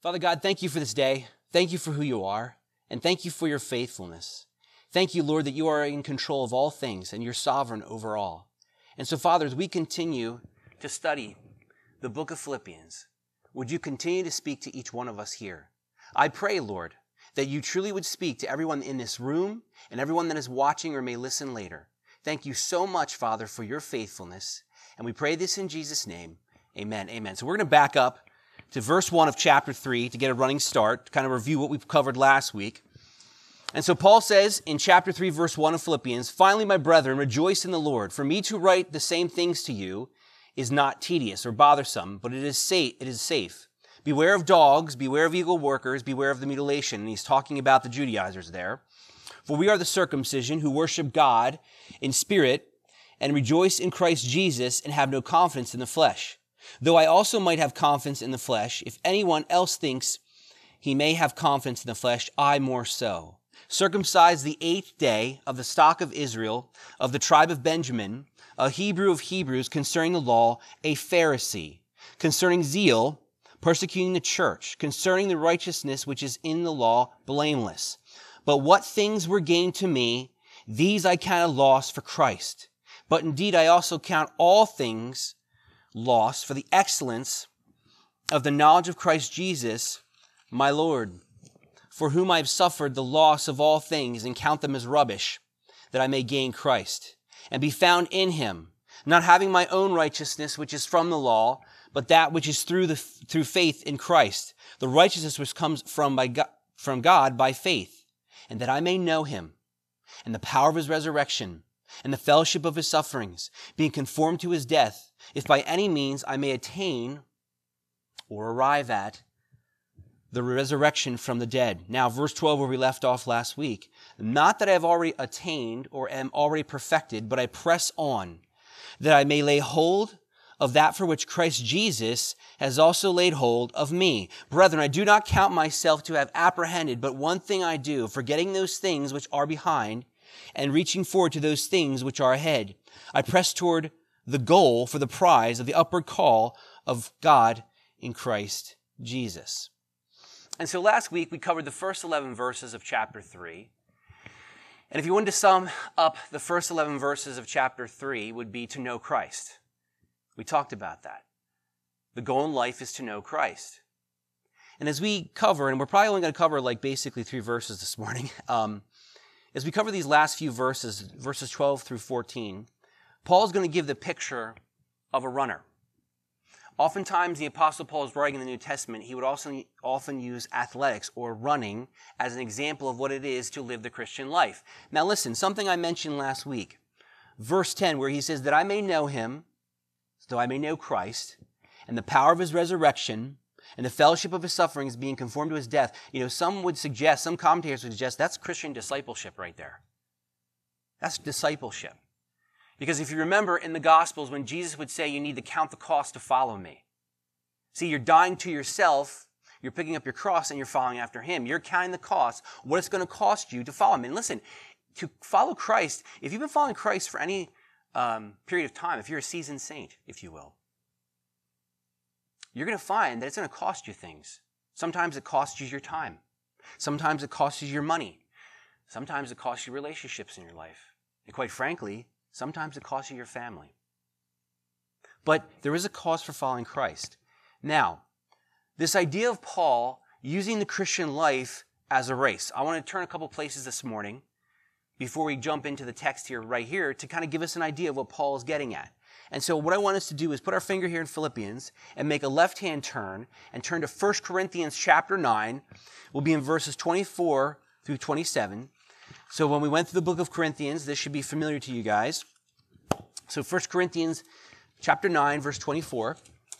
Father God, thank you for this day. Thank you for who you are, and thank you for your faithfulness. Thank you, Lord, that you are in control of all things and you're sovereign over all. And so, Father, as we continue to study the book of Philippians, would you continue to speak to each one of us here? I pray, Lord, that you truly would speak to everyone in this room and everyone that is watching or may listen later. Thank you so much, Father, for your faithfulness. And we pray this in Jesus' name. Amen. Amen. So we're going to back up to verse 1 of chapter 3 to get a running start, to kind of review what we've covered last week. And so Paul says in chapter 3, verse 1 of Philippians, "Finally, my brethren, rejoice in the Lord. For me to write the same things to you is not tedious or bothersome, but it is safe. Beware of dogs, beware of evil workers, beware of the mutilation." And he's talking about the Judaizers there. "For we are the circumcision who worship God in spirit and rejoice in Christ Jesus and have no confidence in the flesh. Though I also might have confidence in the flesh, if anyone else thinks he may have confidence in the flesh, I more so. Circumcised the 8th day, of the stock of Israel, of the tribe of Benjamin, a Hebrew of Hebrews, concerning the law, a Pharisee, concerning zeal, persecuting the church, concerning the righteousness which is in the law, blameless. But what things were gained to me, these I counted loss for Christ. But indeed I also count all things loss for the excellence of the knowledge of Christ Jesus, my Lord, for whom I have suffered the loss of all things and count them as rubbish, that I may gain Christ and be found in him, not having my own righteousness, which is from the law, but that which is through faith in Christ, the righteousness which comes from God by faith, and that I may know him and the power of his resurrection and the fellowship of his sufferings, being conformed to his death, if by any means I may attain or arrive at the resurrection from the dead." Now, verse 12, where we left off last week. "Not that I have already attained or am already perfected, but I press on, that I may lay hold of that for which Christ Jesus has also laid hold of me. Brethren, I do not count myself to have apprehended, but one thing I do, forgetting those things which are behind and reaching forward to those things which are ahead. I press toward the goal for the prize of the upward call of God in Christ Jesus." And so last week we covered the first 11 verses of chapter 3. And if you wanted to sum up the first 11 verses of chapter 3 would be to know Christ. We talked about that. The goal in life is to know Christ. And as we cover, and we're probably only going to cover like basically 3 verses this morning, as we cover these last few verses, verses 12 through 14, Paul's going to give the picture of a runner. Oftentimes, the Apostle Paul is writing in the New Testament, he would also often use athletics or running as an example of what it is to live the Christian life. Now listen, something I mentioned last week. Verse 10, where he says, "That I may know him, so I may know Christ, and the power of his resurrection, and the fellowship of his sufferings, being conformed to his death." You know, some commentators would suggest that's Christian discipleship right there. That's discipleship. Because if you remember in the Gospels, when Jesus would say, you need to count the cost to follow me. See, you're dying to yourself, you're picking up your cross, and you're following after him. You're counting the cost, what it's going to cost you to follow him. And listen, to follow Christ, if you've been following Christ for any period of time, if you're a seasoned saint, if you will, you're going to find that it's going to cost you things. Sometimes it costs you your time. Sometimes it costs you your money. Sometimes it costs you relationships in your life. And quite frankly, sometimes it costs you your family. But there is a cost for following Christ. Now, this idea of Paul using the Christian life as a race. I want to turn a couple places this morning before we jump into the text here, right here, to kind of give us an idea of what Paul is getting at. And so what I want us to do is put our finger here in Philippians and make a left-hand turn and turn to 1 Corinthians chapter 9. We'll be in verses 24 through 27. So when we went through the book of Corinthians, this should be familiar to you guys. So 1 Corinthians chapter 9, verse 24.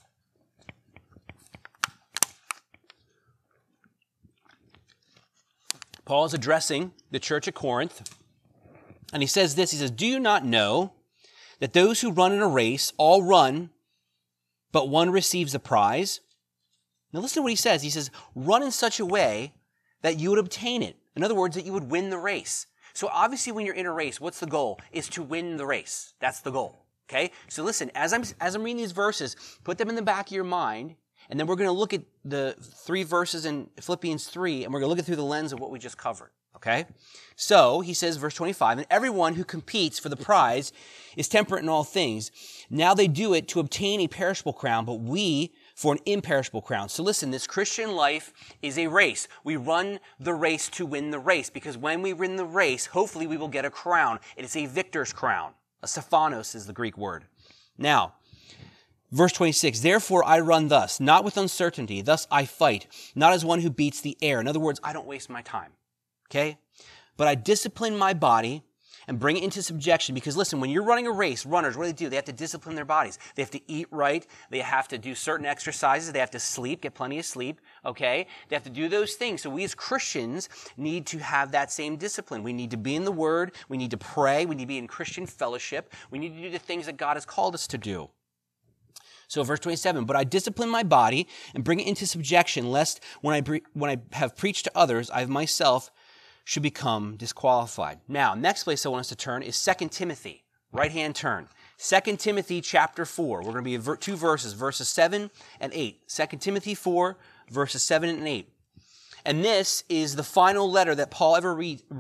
Paul is addressing the church at Corinth. And he says this, he says, "Do you not know that those who run in a race all run, but one receives a prize?" Now listen to what he says. He says, run in such a way that you would obtain it. In other words, that you would win the race. So obviously when you're in a race, what's the goal? Is to win the race. That's the goal. Okay? So listen, as I'm reading these verses, put them in the back of your mind And then we're going to look at the 3 verses in Philippians 3, and we're going to look at it through the lens of what we just covered. Okay? So, he says, verse 25, and everyone who competes for the prize is temperate in all things. Now they do it to obtain a perishable crown, but we for an imperishable crown. So listen, this Christian life is a race. We run the race to win the race, because when we win the race, hopefully we will get a crown. It is a victor's crown. A Stephanos is the Greek word. Now, verse 26, therefore I run thus, not with uncertainty, thus I fight, not as one who beats the air. In other words, I don't waste my time. Okay? But I discipline my body and bring it into subjection. Because listen, when you're running a race, runners, what do? They have to discipline their bodies. They have to eat right. They have to do certain exercises. They have to sleep, get plenty of sleep. Okay? They have to do those things. So we as Christians need to have that same discipline. We need to be in the Word. We need to pray. We need to be in Christian fellowship. We need to do the things that God has called us to do. So verse 27, but I discipline my body and bring it into subjection, lest when I have preached to others, I myself should become disqualified. Now, next place I want us to turn is 2 Timothy. Right-hand turn. 2 Timothy chapter 4. We're going to be 2 verses, verses 7 and 8. 2 Timothy 4, verses 7 and 8. And this is the final letter that Paul ever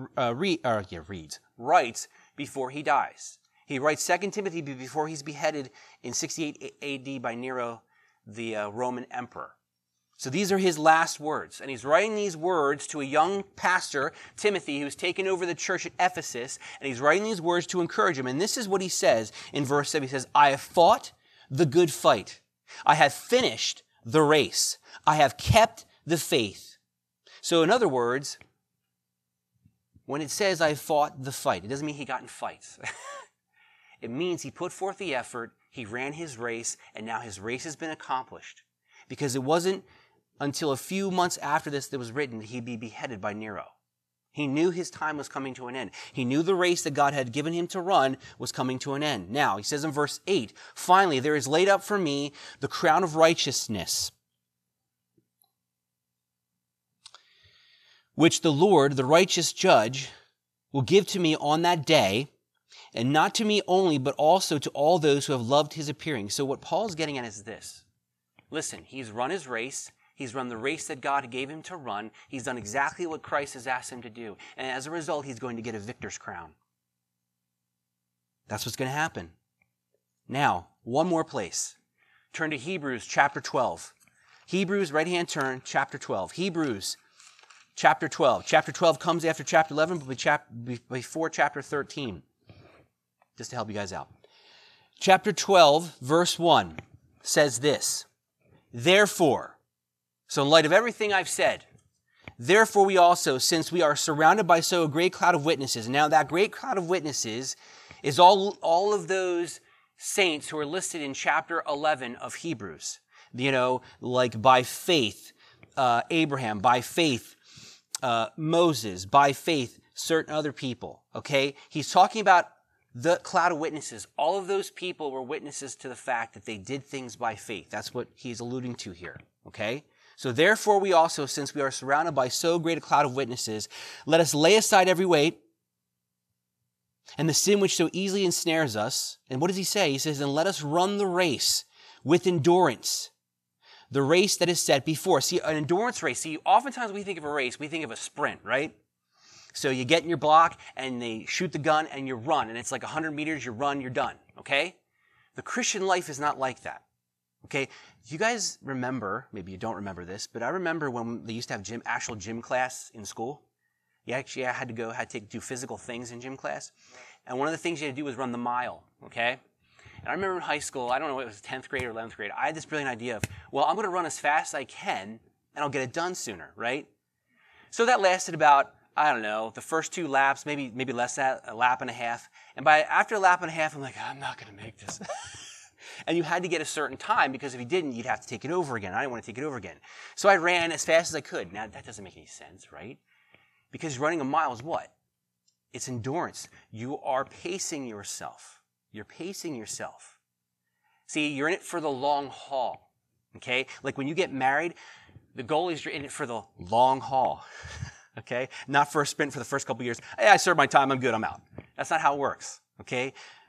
writes before he dies. He writes 2 Timothy before he's beheaded in 68 AD by Nero, the Roman emperor. So these are his last words. And he's writing these words to a young pastor, Timothy, who's taken over the church at Ephesus. And he's writing these words to encourage him. And this is what he says in verse 7. He says, I have fought the good fight. I have finished the race. I have kept the faith. So in other words, when it says I fought the fight, it doesn't mean he got in fights. It means he put forth the effort, he ran his race, and now his race has been accomplished. Because it wasn't until a few months after this that was written that he'd be beheaded by Nero. He knew his time was coming to an end. He knew the race that God had given him to run was coming to an end. Now, he says in verse 8, finally, there is laid up for me the crown of righteousness, which the Lord, the righteous judge, will give to me on that day, and not to me only, but also to all those who have loved his appearing. So what Paul's getting at is this. Listen, he's run his race. He's run the race that God gave him to run. He's done exactly what Christ has asked him to do. And as a result, he's going to get a victor's crown. That's what's going to happen. Now, one more place. Turn to Hebrews chapter 12. Hebrews, right-hand turn, chapter 12. Hebrews chapter 12. Chapter 12 comes after chapter 11, but before chapter 13. Just to help you guys out. Chapter 12, verse 1 says this. Therefore, so in light of everything I've said, therefore we also, since we are surrounded by so great cloud of witnesses, now that great cloud of witnesses is all of those saints who are listed in chapter 11 of Hebrews. You know, like by faith, Abraham, by faith, Moses, by faith, certain other people, okay? He's talking about the cloud of witnesses. All of those people were witnesses to the fact that they did things by faith. That's what he's alluding to here, okay? So therefore we also, since we are surrounded by so great a cloud of witnesses, let us lay aside every weight and the sin which so easily ensnares us. And what does he say? He says, and let us run the race with endurance, the race that is set before us. See, an endurance race. See, oftentimes we think of a race, we think of a sprint, right? So you get in your block and they shoot the gun and you run. And it's like 100 meters, you run, you're done. Okay? The Christian life is not like that. Okay? You guys remember, maybe you don't remember this, but I remember when they used to have actual gym class in school. You actually had to do physical things in gym class. And one of the things you had to do was run the mile. Okay? And I remember in high school, I don't know if it was 10th grade or 11th grade, I had this brilliant idea of, well, I'm going to run as fast as I can and I'll get it done sooner, right? So that lasted about, I don't know, the first 2 laps, maybe less than a lap and a half. And after a lap and a half, I'm like, I'm not going to make this. And you had to get a certain time because if you didn't, you'd have to take it over again. I didn't want to take it over again. So I ran as fast as I could. Now, that doesn't make any sense, right? Because running a mile is what? It's endurance. You are pacing yourself. You're pacing yourself. See, you're in it for the long haul, okay? Like when you get married, the goal is you're in it for the long haul. Okay? Not for a sprint for the first couple years. Hey, I served my time, I'm good, I'm out. That's not how it works. Okay?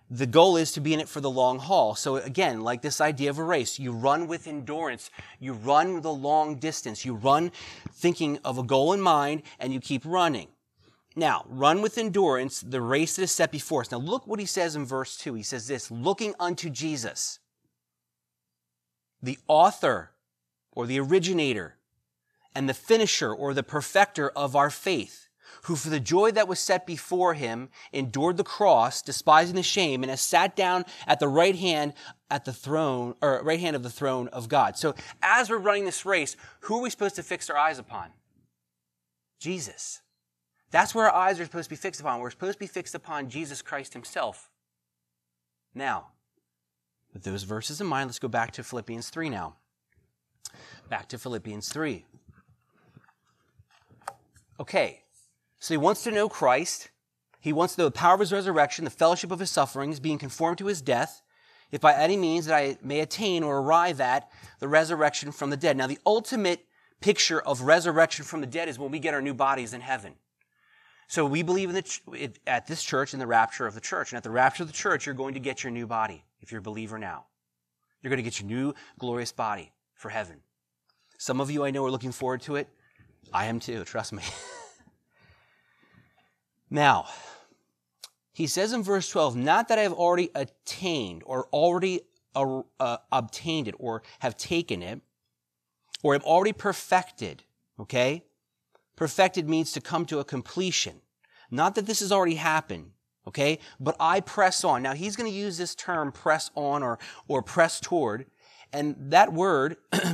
the goal is to be in it for the long haul. So again, like this idea of a race, you run with endurance, you run the long distance, you run thinking of a goal in mind, and you keep running. Now, run with endurance the race that is set before us. Now look what he says in verse 2. He says this, looking unto Jesus, the author or the originator and the finisher or the perfecter of our faith, who for the joy that was set before him endured the cross, despising the shame, and has sat down at the right hand of the throne of God. So as we're running this race, who are we supposed to fix our eyes upon? Jesus. That's where our eyes are supposed to be fixed upon. We're supposed to be fixed upon Jesus Christ himself. Now, with those verses in mind, let's go back to Philippians 3 now. Back to Philippians 3. Okay. So he wants to know Christ. He wants to know the power of his resurrection, the fellowship of his sufferings, being conformed to his death, if by any means that I may attain or arrive at the resurrection from the dead. Now, the ultimate picture of resurrection from the dead is when we get our new bodies in heaven. So we believe at this church in the rapture of the church. And at the rapture of the church, you're going to get your new body, if you're a believer now. You're going to get your new glorious body for heaven. Some of you I know are looking forward to it. I am too, trust me. Now, he says in verse 12, not that I have already attained or already obtained it or have taken it or have already perfected, okay? Perfected means to come to a completion. Not that this has already happened, okay? But I press on. Now, he's going to use this term press on or press toward, and that word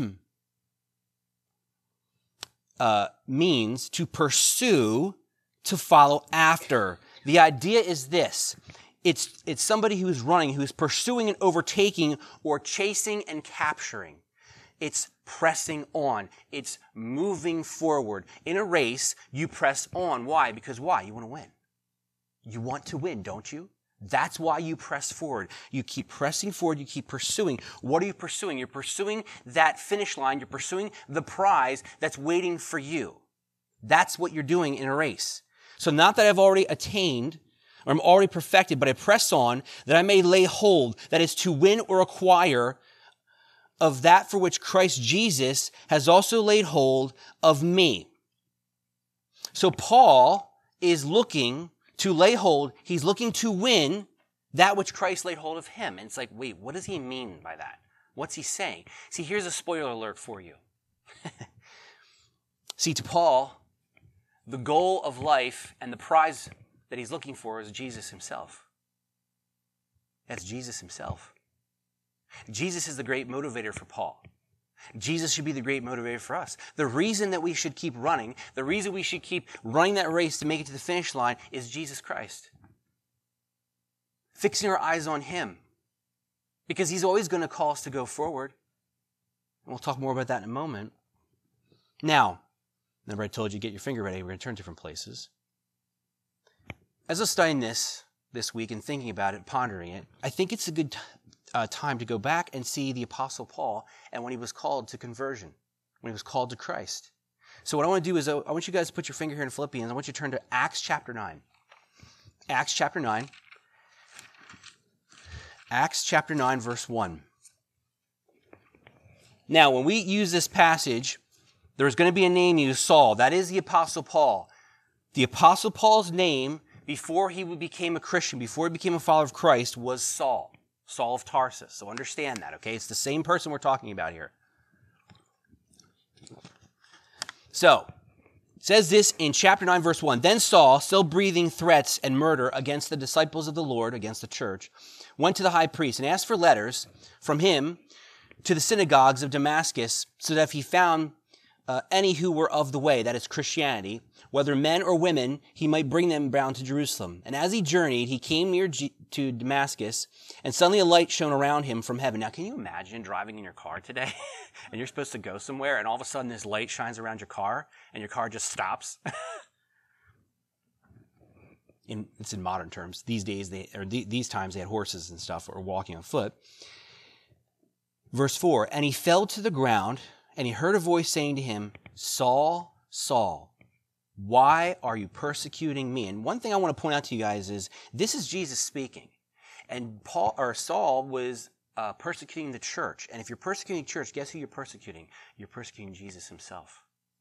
means to pursue, to follow after. The idea is this. It's somebody who is running, who is pursuing and overtaking or chasing and capturing. It's pressing on. It's moving forward. In a race, you press on. Why? Because why? You want to win. You want to win, don't you? That's why you press forward. You keep pressing forward. You keep pursuing. What are you pursuing? You're pursuing that finish line. You're pursuing the prize that's waiting for you. That's what you're doing in a race. So not that I've already attained or I'm already perfected, but I press on that I may lay hold, that is to win or acquire of that for which Christ Jesus has also laid hold of me. So Paul is looking to lay hold. He's looking to win that which Christ laid hold of him. And it's like, wait, what does he mean by that? What's he saying? See, here's a spoiler alert for you. See, to Paul, the goal of life and the prize that he's looking for is Jesus himself. That's Jesus himself. Jesus is the great motivator for Paul. Jesus should be the great motivator for us. The reason that we should keep running, the reason we should keep running that race to make it to the finish line is Jesus Christ. Fixing our eyes on him. Because he's always going to call us to go forward. And we'll talk more about that in a moment. Now, remember I told you, get your finger ready. We're going to turn different places. As I was studying this week and thinking about it, pondering it, I think it's a good time to go back and see the Apostle Paul and when he was called to conversion, when he was called to Christ. So what I want to do is I want you guys to put your finger here in Philippians. I want you to turn to Acts chapter 9. Acts chapter 9. Acts chapter 9, verse 1. Now, when we use this passage, there's going to be a name used, Saul. That is the Apostle Paul. The Apostle Paul's name, before he became a Christian, before he became a follower of Christ, was Saul. Saul of Tarsus. So understand that, okay? It's the same person we're talking about here. So, it says this in chapter 9, verse 1. Then Saul, still breathing threats and murder against the disciples of the Lord, against the church, went to the high priest and asked for letters from him to the synagogues of Damascus, so that if he found any who were of the way, that is Christianity, whether men or women, he might bring them bound to Jerusalem. And as he journeyed, he came near to Damascus, and suddenly a light shone around him from heaven. Now, can you imagine driving in your car today, and you're supposed to go somewhere, and all of a sudden this light shines around your car, and your car just stops? It's in modern terms. These times they had horses and stuff, or walking on foot. Verse 4, and he fell to the ground, and he heard a voice saying to him, Saul, Saul, why are you persecuting me? And one thing I want to point out to you guys is, this is Jesus speaking. And Saul was persecuting the church. And if you're persecuting the church, guess who you're persecuting? You're persecuting Jesus himself.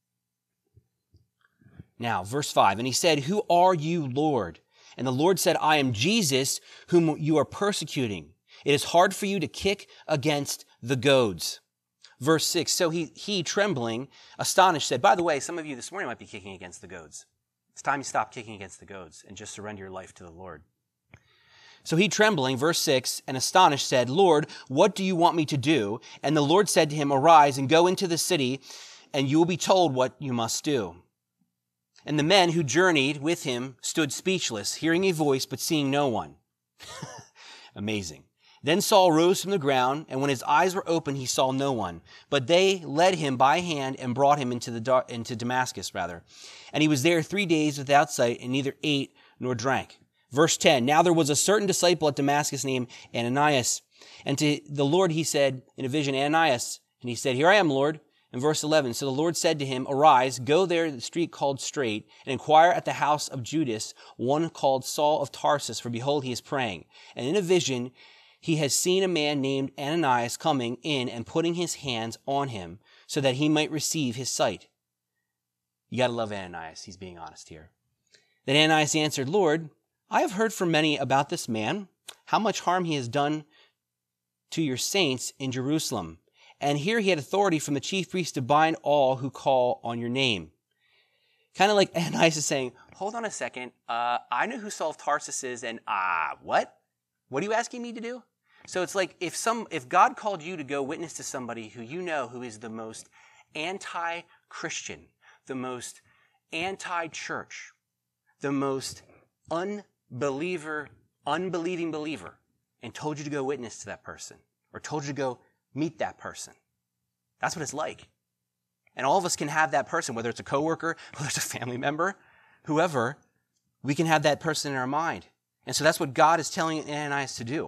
Now, verse 5, and he said, "Who are you, Lord?" And the Lord said, "I am Jesus, whom you are persecuting. It is hard for you to kick against the goads." Verse 6, so he trembling, astonished, said, by the way, some of you this morning might be kicking against the goads. It's time you stop kicking against the goads and just surrender your life to the Lord. So he trembling, verse 6, and astonished said, "Lord, what do you want me to do?" And the Lord said to him, "Arise and go into the city, and you will be told what you must do." And the men who journeyed with him stood speechless, hearing a voice, but seeing no one. Amazing. Then Saul rose from the ground, and when his eyes were opened, he saw no one. But they led him by hand and brought him into Damascus. And he was there 3 days without sight, and neither ate nor drank. Verse 10, now there was a certain disciple at Damascus named Ananias. And to the Lord he said in a vision, "Ananias." And he said, "Here I am, Lord." In verse 11, so the Lord said to him, "Arise, go there to the street called Straight, and inquire at the house of Judas, one called Saul of Tarsus, for behold, he is praying. And in a vision he has seen a man named Ananias coming in and putting his hands on him, so that he might receive his sight." You got to love Ananias. He's being honest here. Then Ananias answered, "Lord, I have heard from many about this man, how much harm he has done to your saints in Jerusalem. And here he had authority from the chief priest to bind all who call on your name." Kind of like Ananias is saying, hold on a second. I know who Saul of Tarsus is, and what? What are you asking me to do? So it's like if God called you to go witness to somebody who you know who is the most anti-Christian, the most anti-church, the most unbelieving believer, and told you to go witness to that person, or told you to go meet that person. That's what it's like. And all of us can have that person, whether it's a coworker, whether it's a family member, whoever, we can have that person in our mind. And so that's what God is telling Ananias to do.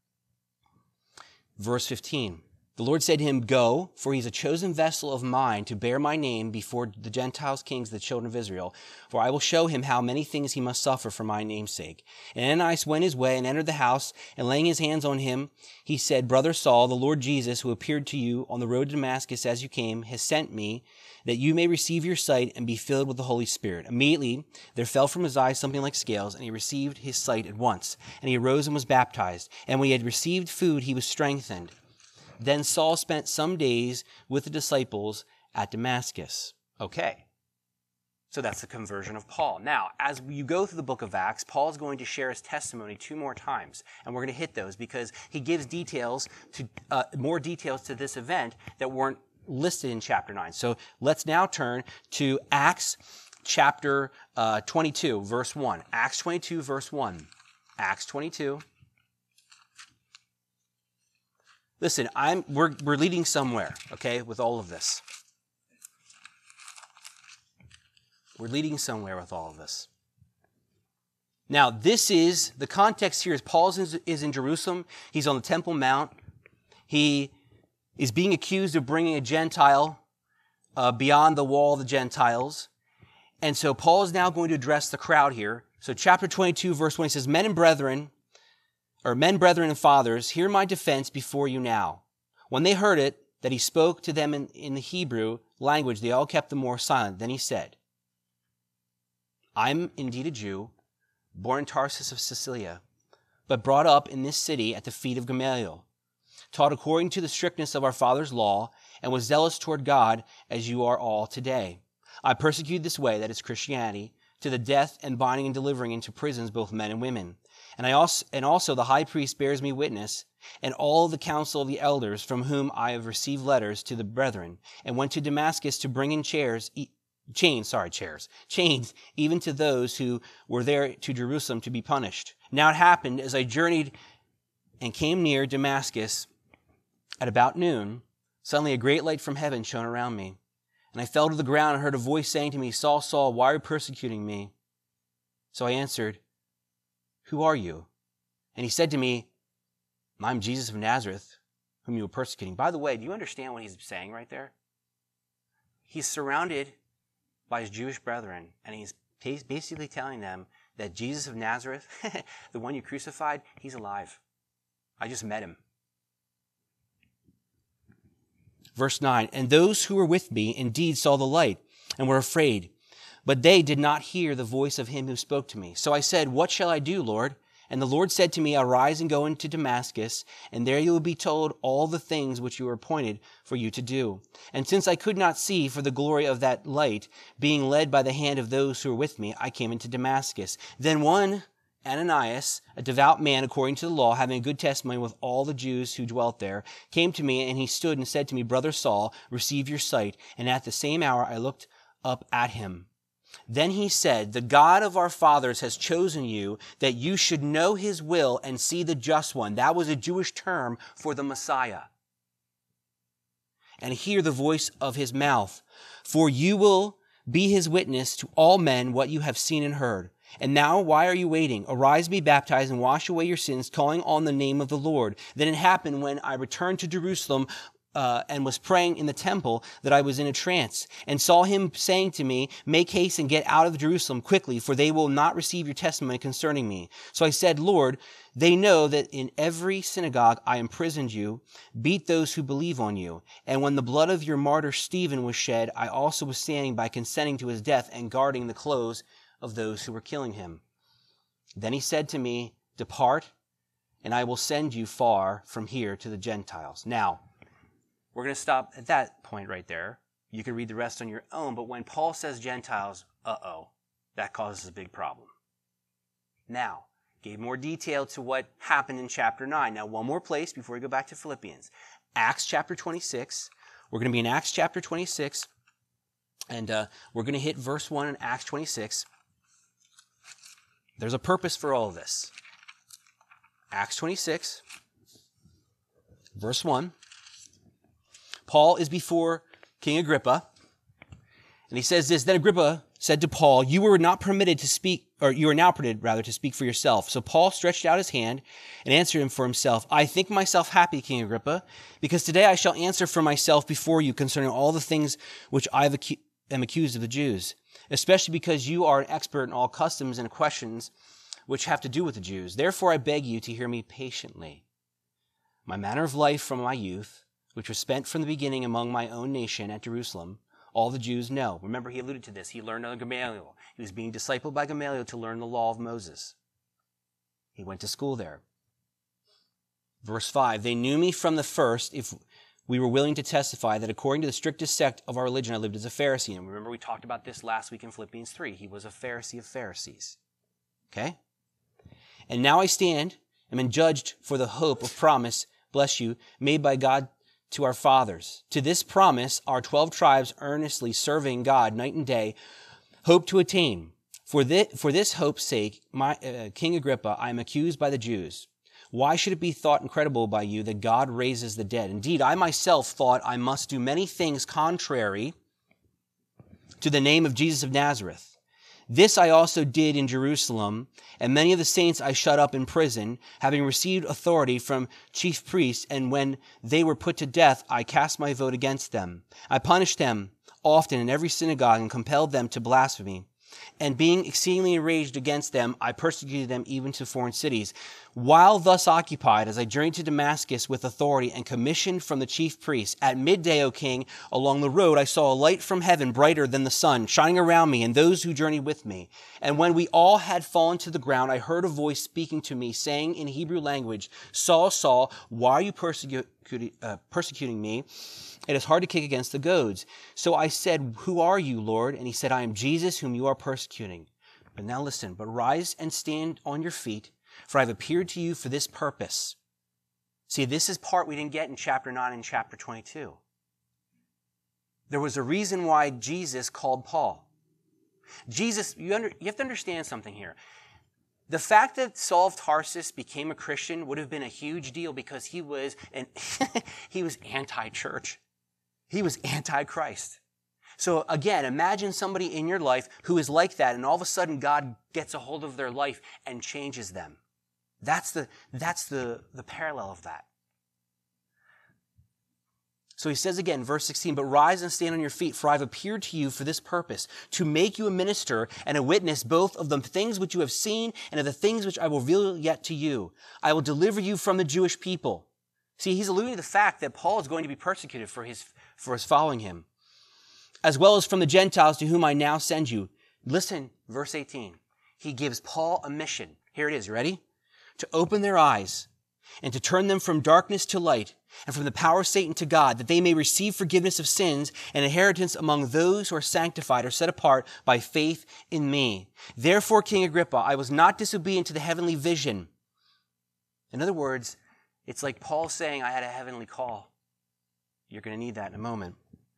Verse 15, the Lord said to him, "Go, for he is a chosen vessel of mine to bear my name before the Gentiles kings, the children of Israel. For I will show him how many things he must suffer for my name's sake." And Ananias went his way and entered the house, and laying his hands on him, he said, "Brother Saul, the Lord Jesus, who appeared to you on the road to Damascus as you came, has sent me, that you may receive your sight and be filled with the Holy Spirit." Immediately there fell from his eyes something like scales, and he received his sight at once. And he arose and was baptized. And when he had received food, he was strengthened. Then Saul spent some days with the disciples at Damascus. Okay. So that's the conversion of Paul. Now, as you go through the book of Acts, Paul is going to share his testimony 2 more times. And we're going to hit those because he gives more details to this event that weren't listed in chapter 9. So let's now turn to Acts chapter 22, verse 1. Acts 22, verse 1. Acts 22. Listen, we're leading somewhere, okay, with all of this. We're leading somewhere with all of this. Now, this is, the context here is Paul is in Jerusalem. He's on the Temple Mount. He is being accused of bringing a Gentile beyond the wall of the Gentiles. And so Paul is now going to address the crowd here. So chapter 22, verse 1, he says, Men, brethren, and fathers, hear my defense before you now. When they heard it, that he spoke to them in the Hebrew language, they all kept the more silent. Then he said, I'm indeed a Jew, born in Tarsus of Cilicia, but brought up in this city at the feet of Gamaliel, taught according to the strictness of our father's law, and was zealous toward God as you are all today. I persecuted this way, that is Christianity, to the death, and binding and delivering into prisons both men and women. And also the high priest bears me witness, and all the council of the elders, from whom I have received letters to the brethren, and went to Damascus to bring in chains, even to those who were there to Jerusalem to be punished. Now it happened, as I journeyed and came near Damascus at about noon, suddenly a great light from heaven shone around me. And I fell to the ground and heard a voice saying to me, Saul, Saul, why are you persecuting me? So I answered, Who are you? And he said to me, I'm Jesus of Nazareth, whom you were persecuting. By the way, do you understand what he's saying right there? He's surrounded by his Jewish brethren, and he's basically telling them that Jesus of Nazareth, the one you crucified, he's alive. I just met him. Verse 9, and those who were with me indeed saw the light and were afraid, but they did not hear the voice of him who spoke to me. So I said, what shall I do, Lord? And the Lord said to me, arise and go into Damascus, and there you will be told all the things which you were appointed for you to do. And since I could not see for the glory of that light, being led by the hand of those who were with me, I came into Damascus. Then one, Ananias, a devout man according to the law, having a good testimony with all the Jews who dwelt there, came to me, and he stood and said to me, Brother Saul, receive your sight. And at the same hour I looked up at him. Then he said, the God of our fathers has chosen you that you should know his will and see the just one. That was a Jewish term for the Messiah. And hear the voice of his mouth. For you will be his witness to all men what you have seen and heard. And now, why are you waiting? Arise, be baptized, and wash away your sins, calling on the name of the Lord. Then it happened when I returned to Jerusalem and was praying in the temple that I was in a trance, and saw him saying to me, make haste and get out of Jerusalem quickly, for they will not receive your testimony concerning me. So I said, Lord, they know that in every synagogue I imprisoned you, beat those who believe on you. And when the blood of your martyr Stephen was shed, I also was standing by consenting to his death and guarding the clothes of those who were killing him. Then he said to me, depart, and I will send you far from here to the Gentiles. Now, we're going to stop at that point right there. You can read the rest on your own, but when Paul says Gentiles, that causes a big problem. Now, gave more detail to what happened in chapter 9. Now, one more place before we go back to Philippians. Acts chapter 26. We're going to be in Acts chapter 26, and we're going to hit verse 1 in Acts 26. There's a purpose for all of this. Acts 26, verse 1. Paul is before King Agrippa, and he says this, then Agrippa said to Paul, you are now permitted to speak for yourself. So Paul stretched out his hand and answered him for himself. I think myself happy, King Agrippa, because today I shall answer for myself before you concerning all the things which I am accused of the Jews, especially because you are an expert in all customs and questions which have to do with the Jews. Therefore I beg you to hear me patiently. My manner of life from my youth, which was spent from the beginning among my own nation at Jerusalem, all the Jews know. Remember, he alluded to this. He learned under Gamaliel. He was being discipled by Gamaliel to learn the law of Moses. He went to school there. Verse 5, they knew me from the first, if we were willing to testify that according to the strictest sect of our religion, I lived as a Pharisee. And remember, we talked about this last week in Philippians 3. He was a Pharisee of Pharisees. Okay? And now I stand, am adjudged for the hope of promise, bless you, made by God to our fathers. To this promise, our 12 tribes earnestly serving God night and day, hope to attain. For this hope's sake, King Agrippa, I am accused by the Jews. Why should it be thought incredible by you that God raises the dead? Indeed, I myself thought I must do many things contrary to the name of Jesus of Nazareth. This I also did in Jerusalem, and many of the saints I shut up in prison, having received authority from chief priests, and when they were put to death, I cast my vote against them. I punished them often in every synagogue and compelled them to blasphemy. And being exceedingly enraged against them, I persecuted them even to foreign cities. While thus occupied, as I journeyed to Damascus with authority and commissioned from the chief priests, at midday, O king, along the road I saw a light from heaven brighter than the sun, shining around me and those who journeyed with me. And when we all had fallen to the ground, I heard a voice speaking to me, saying in Hebrew language, Saul, Saul, why are you persecuting me? It is hard to kick against the goads. So I said, who are you, Lord? And he said, I am Jesus whom you are persecuting. But now listen, but rise and stand on your feet, for I have appeared to you for this purpose. See, this is part we didn't get in chapter 9 and chapter 22. There was a reason why Jesus called Paul. Jesus, you have to understand something here. The fact that Saul of Tarsus became a Christian would have been a huge deal because he was anti-church. He was anti-Christ. So again, imagine somebody in your life who is like that, and all of a sudden God gets a hold of their life and changes them. That's the parallel of that. So he says again, verse 16, but rise and stand on your feet, for I have appeared to you for this purpose, to make you a minister and a witness both of the things which you have seen and of the things which I will reveal yet to you. I will deliver you from the Jewish people. See, he's alluding to the fact that Paul is going to be persecuted for his following him, as well as from the Gentiles to whom I now send you. Listen, verse 18. He gives Paul a mission. Here it is. You ready? To open their eyes and to turn them from darkness to light and from the power of Satan to God, that they may receive forgiveness of sins and inheritance among those who are sanctified or set apart by faith in me. Therefore, King Agrippa, I was not disobedient to the heavenly vision. In other words, it's like Paul saying, I had a heavenly call. You're going to need that in a moment.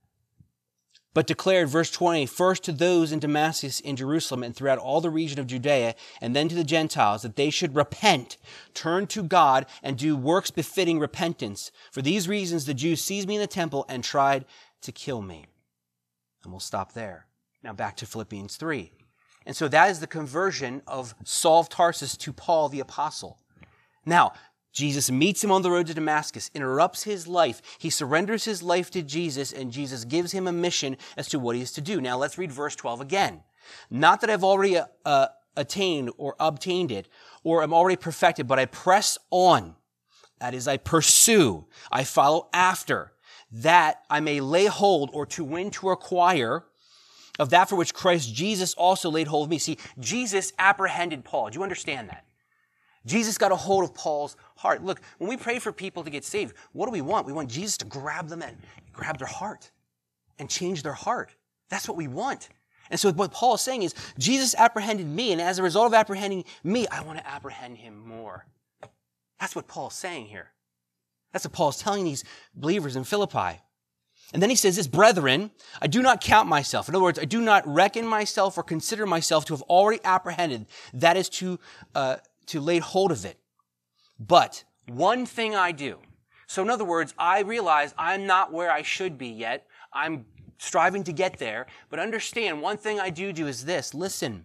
But declared, verse 20, first to those in Damascus, in Jerusalem, and throughout all the region of Judea, and then to the Gentiles, that they should repent, turn to God, and do works befitting repentance. For these reasons, the Jews seized me in the temple and tried to kill me. And we'll stop there. Now back to Philippians 3. And so that is the conversion of Saul of Tarsus to Paul the Apostle. Now, Jesus meets him on the road to Damascus, interrupts his life. He surrenders his life to Jesus, and Jesus gives him a mission as to what he is to do. Now let's read verse 12 again. Not that I've already attained or obtained it, or am already perfected, but I press on. That is, I pursue, I follow after, that I may lay hold or to win, to acquire of that for which Christ Jesus also laid hold of me. See, Jesus apprehended Paul. Do you understand that? Jesus got a hold of Paul's heart. Look, when we pray for people to get saved, what do we want? We want Jesus to grab them and grab their heart and change their heart. That's what we want. And so what Paul is saying is, Jesus apprehended me, and as a result of apprehending me, I want to apprehend him more. That's what Paul's saying here. That's what Paul's telling these believers in Philippi. And then he says this, brethren, I do not count myself. In other words, I do not reckon myself or consider myself to have already apprehended. That is to lay hold of it. But one thing I do. So in other words, I realize I'm not where I should be yet. I'm striving to get there. But understand, one thing I do is this. Listen.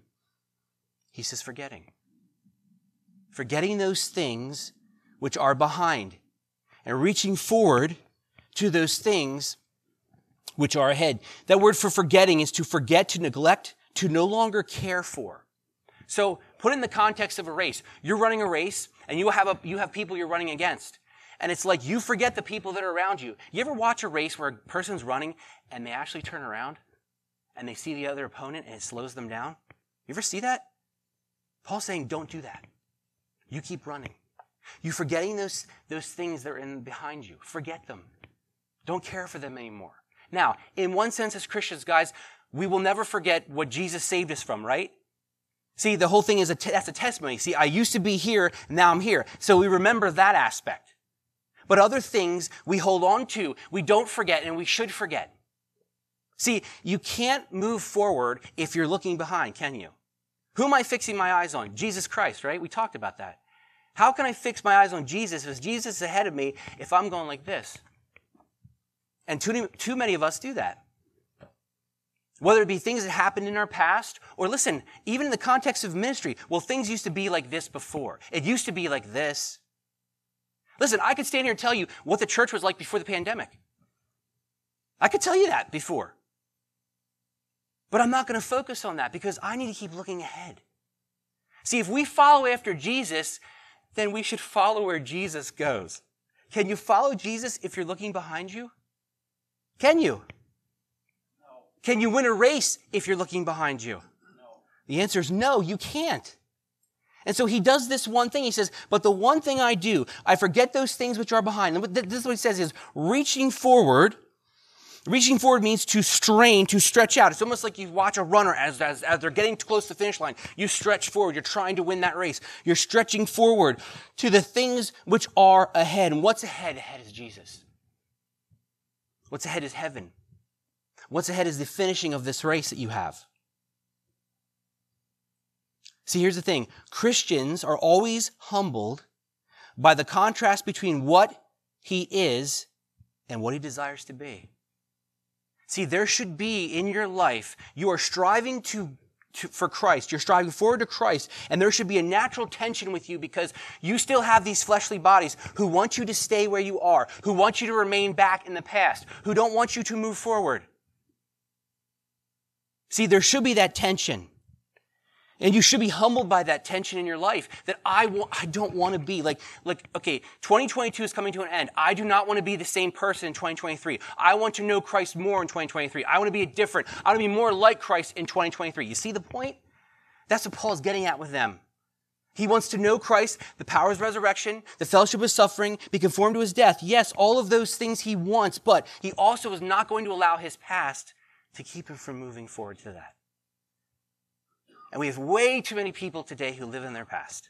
He says forgetting. Forgetting those things which are behind. And reaching forward to those things which are ahead. That word for forgetting is to forget, to neglect, to no longer care for. So put in the context of a race. You're running a race, and you have people you're running against. And it's like you forget the people that are around you. You ever watch a race where a person's running, and they actually turn around, and they see the other opponent, and it slows them down? You ever see that? Paul's saying, don't do that. You keep running. You're forgetting those things that are behind you. Forget them. Don't care for them anymore. Now, in one sense as Christians, guys, we will never forget what Jesus saved us from, right? See, the whole thing is that's a testimony. See, I used to be here, now I'm here. So we remember that aspect. But other things we hold on to, we don't forget, and we should forget. See, you can't move forward if you're looking behind, can you? Who am I fixing my eyes on? Jesus Christ, right? We talked about that. How can I fix my eyes on Jesus if Jesus is ahead of me if I'm going like this? And too many of us do that. Whether it be things that happened in our past, or listen, even in the context of ministry, well, things used to be like this before. It used to be like this. Listen, I could stand here and tell you what the church was like before the pandemic. I could tell you that before. But I'm not going to focus on that because I need to keep looking ahead. See, if we follow after Jesus, then we should follow where Jesus goes. Can you follow Jesus if you're looking behind you? Can you? Can you win a race if you're looking behind you? No. The answer is no, you can't. And so he does this one thing. He says, but the one thing I do, I forget those things which are behind. And this is what he says is reaching forward. Reaching forward means to strain, to stretch out. It's almost like you watch a runner as they're getting close to the finish line. You stretch forward. You're trying to win that race. You're stretching forward to the things which are ahead. And what's ahead? Ahead is Jesus. What's ahead is heaven. What's ahead is the finishing of this race that you have. See, here's the thing. Christians are always humbled by the contrast between what he is and what he desires to be. See, there should be in your life, you are striving to for Christ. You're striving forward to Christ. And there should be a natural tension with you because you still have these fleshly bodies who want you to stay where you are, who want you to remain back in the past, who don't want you to move forward. See, there should be that tension. And you should be humbled by that tension in your life that I don't want to be okay, 2022 is coming to an end. I do not want to be the same person in 2023. I want to know Christ more in 2023. I want to be different. I want to be more like Christ in 2023. You see the point? That's what Paul's getting at with them. He wants to know Christ, the power of his resurrection, the fellowship of suffering, be conformed to his death. Yes, all of those things he wants, but he also is not going to allow his past to keep him from moving forward to that. And we have way too many people today who live in their past.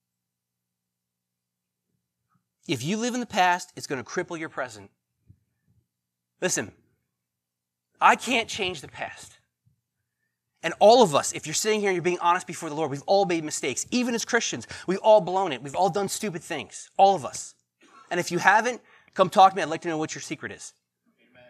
If you live in the past, it's going to cripple your present. Listen, I can't change the past. And all of us, if you're sitting here and you're being honest before the Lord, we've all made mistakes. Even as Christians, we've all blown it. We've all done stupid things. All of us. And if you haven't, come talk to me. I'd like to know what your secret is. Amen.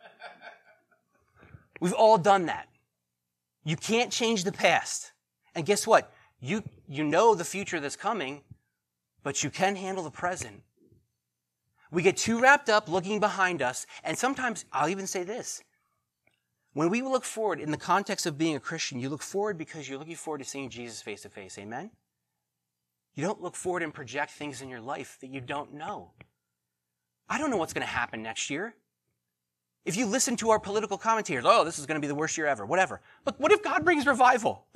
We've all done that. You can't change the past. And guess what? You know the future that's coming, but you can handle the present. We get too wrapped up looking behind us, and sometimes, I'll even say this, when we look forward in the context of being a Christian, you look forward because you're looking forward to seeing Jesus face to face. Amen? You don't look forward and project things in your life that you don't know. I don't know what's going to happen next year. If you listen to our political commentators, oh, this is going to be the worst year ever, whatever. But what if God brings revival?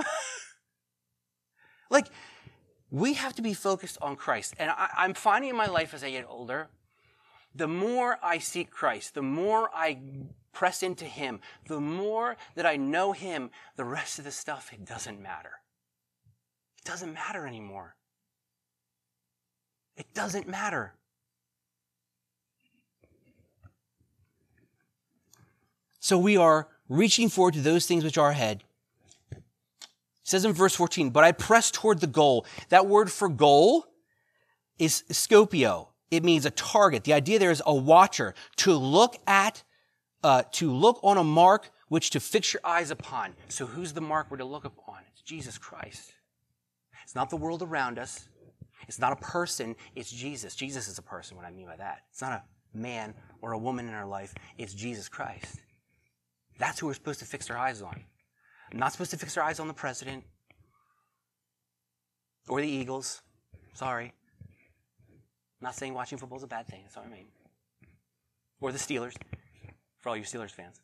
We have to be focused on Christ. And I'm finding in my life as I get older, the more I seek Christ, the more I press into him, the more that I know him, the rest of the stuff, it doesn't matter. It doesn't matter anymore. It doesn't matter. So we are reaching forward to those things which are ahead. It says in verse 14, but I press toward the goal. That word for goal is scopio. It means a target. The idea there is a watcher, to look on a mark which to fix your eyes upon. So who's the mark we're to look upon? It's Jesus Christ. It's not the world around us. It's not a person. It's Jesus. Jesus is a person, what I mean by that. It's not a man or a woman in our life. It's Jesus Christ. That's who we're supposed to fix our eyes on. I'm not supposed to fix our eyes on the president or the Eagles. Sorry. I'm not saying watching football is a bad thing. That's what I mean. Or the Steelers, for all you Steelers fans.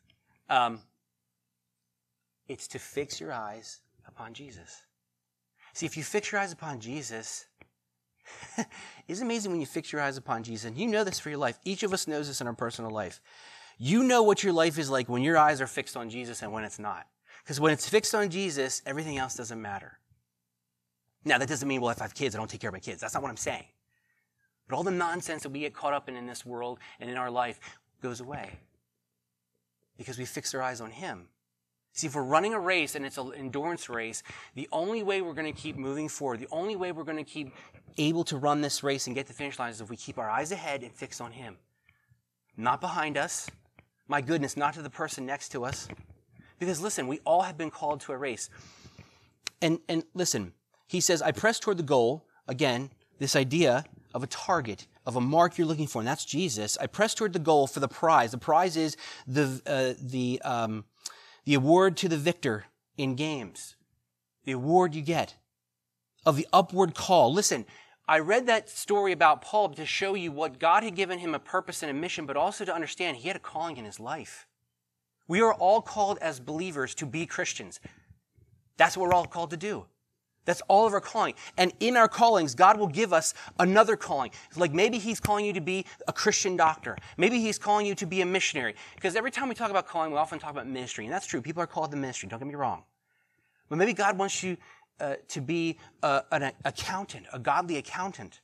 It's to fix your eyes upon Jesus. See, if you fix your eyes upon Jesus, it's amazing when you fix your eyes upon Jesus. And you know this for your life. Each of us knows this in our personal life. You know what your life is like when your eyes are fixed on Jesus and when it's not. Because when it's fixed on Jesus, everything else doesn't matter. Now, that doesn't mean, well, if I have kids, I don't take care of my kids. That's not what I'm saying. But all the nonsense that we get caught up in this world and in our life goes away. Because we fix our eyes on him. See, if we're running a race and it's an endurance race, the only way we're going to keep moving forward, the only way we're going to keep able to run this race and get to the finish line is if we keep our eyes ahead and fixed on him. Not behind us. My goodness, not to the person next to us. Because listen, we all have been called to a race. And listen, he says, I press toward the goal. Again, this idea of a target, of a mark you're looking for, and that's Jesus. I press toward the goal for the prize. The prize is the award to the victor in games. The award you get of the upward call. Listen, I read that story about Paul to show you what God had given him a purpose and a mission, but also to understand he had a calling in his life. We are all called as believers to be Christians. That's what we're all called to do. That's all of our calling. And in our callings, God will give us another calling. Like maybe he's calling you to be a Christian doctor. Maybe he's calling you to be a missionary. Because every time we talk about calling, we often talk about ministry. And that's true. People are called to ministry. Don't get me wrong. But maybe God wants you to be an accountant, a godly accountant.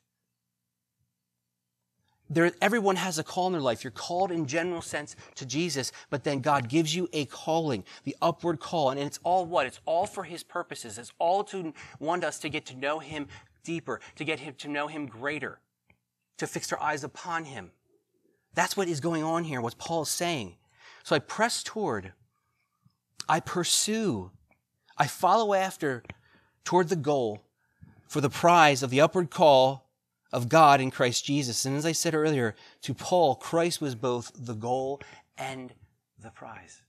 Everyone has a call in their life. You're called in general sense to Jesus, but then God gives you a calling, the upward call. And it's all what? It's all for his purposes. It's all to want us to get to know him deeper, to get him to know him greater, to fix our eyes upon him. That's what is going on here, what Paul is saying. So I press toward, I pursue, I follow after toward the goal for the prize of the upward call of God in Christ Jesus. And as I said earlier, to Paul, Christ was both the goal and the prize.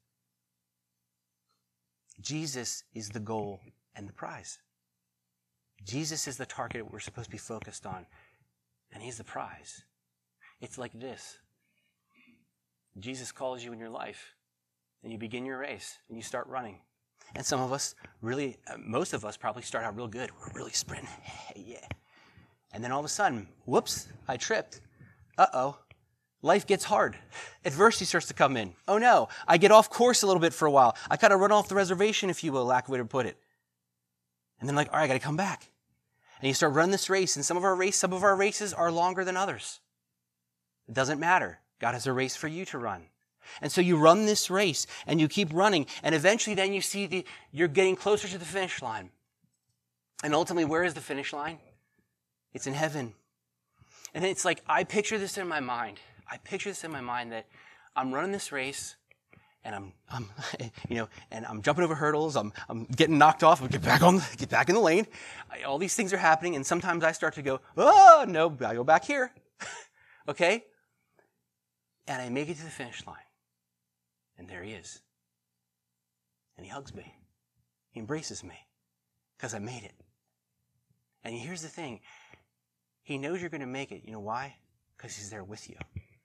Jesus is the goal and the prize. Jesus is the target we're supposed to be focused on, and he's the prize. It's like this. Jesus calls you in your life, and you begin your race, and you start running. And some of us really, most of us probably start out real good. We're really sprinting. Hey, yeah. And then all of a sudden, whoops, I tripped. Uh-oh. Life gets hard. Adversity starts to come in. Oh no, I get off course a little bit for a while. I kind of run off the reservation, if you will, lack of way to put it. And then all right, I got to come back. And you start running this race, and some of our races are longer than others. It doesn't matter. God has a race for you to run. And so you run this race, and you keep running, and eventually then you see you're getting closer to the finish line. And ultimately, where is the finish line? It's in heaven. And it's like, I picture this in my mind. That I'm running this race, and I'm and I'm jumping over hurdles. I'm getting knocked off. I get back in the lane. All these things are happening, and sometimes I start to go, oh no, I go back here, okay? And I make it to the finish line, and there he is, and he hugs me, he embraces me, because I made it. And here's the thing: he knows you're going to make it. You know why? Because he's there with you.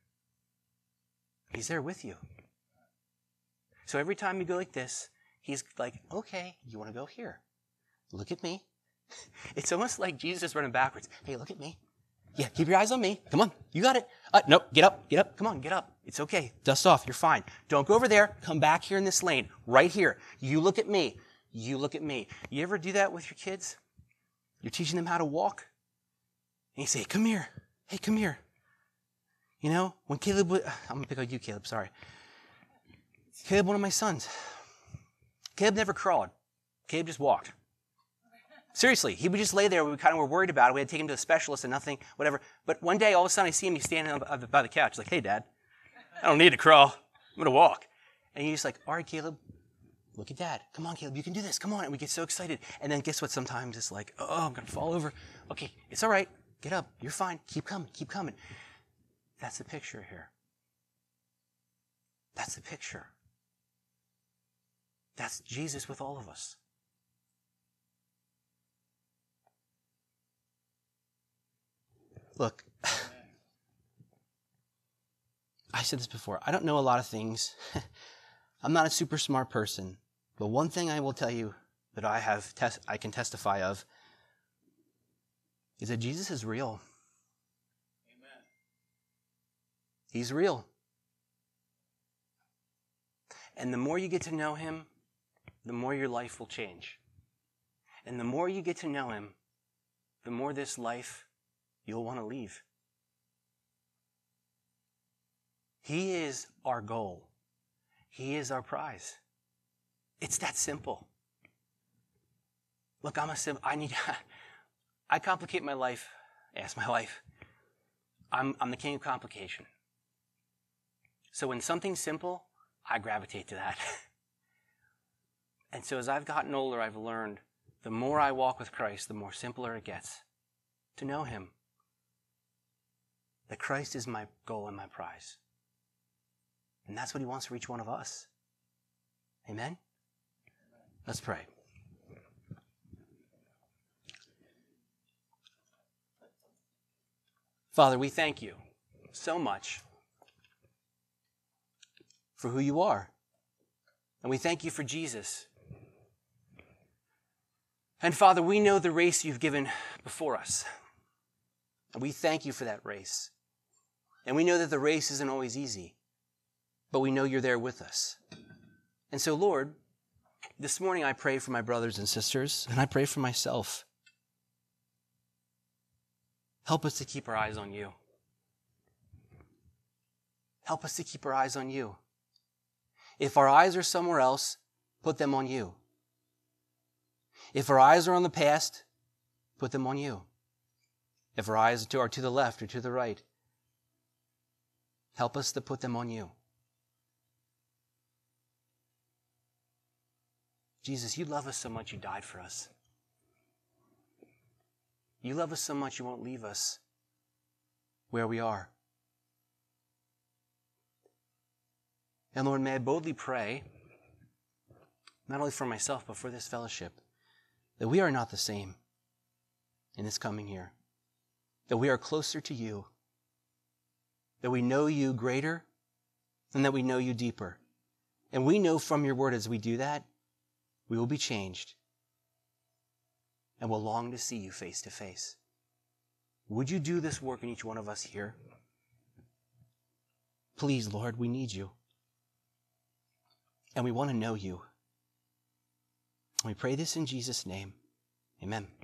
He's there with you. So every time you go like this, he's like, okay, you want to go here? Look at me. It's almost like Jesus running backwards. Hey, look at me. Yeah, keep your eyes on me. Come on, you got it. Nope, get up. Come on, get up. It's okay. Dust off. You're fine. Don't go over there. Come back here in this lane, right here. You look at me. You look at me. You ever do that with your kids? You're teaching them how to walk, and you say, come here. Hey, come here. You know, when Caleb I'm going to pick on you, Caleb, sorry. Caleb, one of my sons. Caleb never crawled. Caleb just walked. Seriously, he would just lay there. We kind of were worried about it. We had to take him to a specialist and nothing, whatever. But one day, all of a sudden, I see him. He's standing by the couch. He's like, hey, Dad, I don't need to crawl. I'm going to walk. And he's like, all right, Caleb, look at Dad. Come on, Caleb, you can do this. Come on. And we get so excited. And then guess what? Sometimes it's like, oh, I'm going to fall over. Okay, it's all right. Get up. You're fine. Keep coming. Keep coming. That's the picture here. That's the picture. That's Jesus with all of us. Look, I said this before. I don't know a lot of things. I'm not a super smart person. But one thing I will tell you that I can testify of is that Jesus is real. Amen. He's real. And the more you get to know him, the more your life will change. And the more you get to know him, the more this life you'll want to leave. He is our goal. He is our prize. It's that simple. Look, I complicate my life. Ask my wife. I'm the king of complication. So when something's simple, I gravitate to that. And so as I've gotten older, I've learned the more I walk with Christ, the more simpler it gets to know him. That Christ is my goal and my prize. And that's what he wants for each one of us. Amen? Let's pray. Father, we thank you so much for who you are. And we thank you for Jesus. And Father, we know the race you've given before us. And we thank you for that race. And we know that the race isn't always easy, but we know you're there with us. And so, Lord, this morning I pray for my brothers and sisters, and I pray for myself. Help us to keep our eyes on you. Help us to keep our eyes on you. If our eyes are somewhere else, put them on you. If our eyes are on the past, put them on you. If our eyes are to the left or to the right, help us to put them on you. Jesus, you love us so much you died for us. You love us so much you won't leave us where we are. And Lord, may I boldly pray, not only for myself, but for this fellowship, that we are not the same in this coming year, that we are closer to you, that we know you greater, and that we know you deeper. And we know from your word as we do that, we will be changed and will long to see you face to face. Would you do this work in each one of us here? Please, Lord, we need you. And we want to know you. We pray this in Jesus' name. Amen.